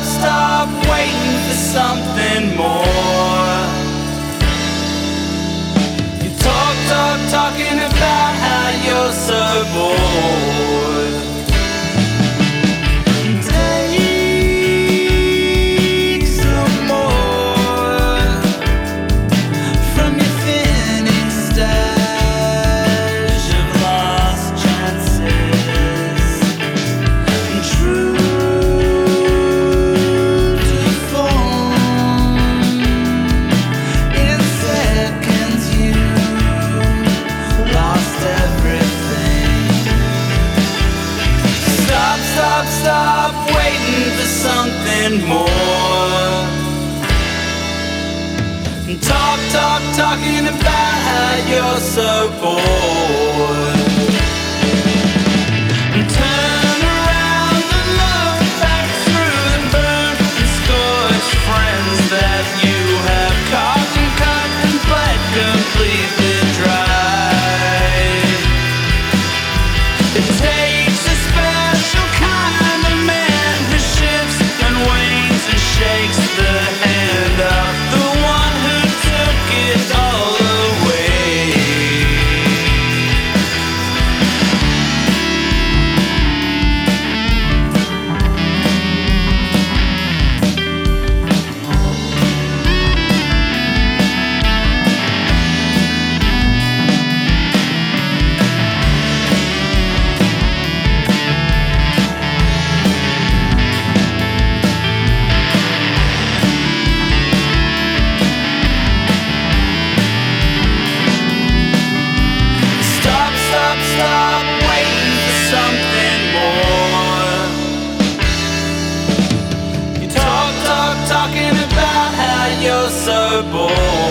stop waiting for something more. You talking about how you're so bored. Take some more from your thinning stash of lost chances. True to form, in seconds you lost everything. Stop waiting for something more. Talking about how you're so bored. Turn around and look back through the burnt and scorched friends that you have carved and cut and bled completely dry. It takes a special kind of man who shifts and wanes and shakes the hand of the one who took it all away. Stop waiting for something more. You talking about how you're so bored.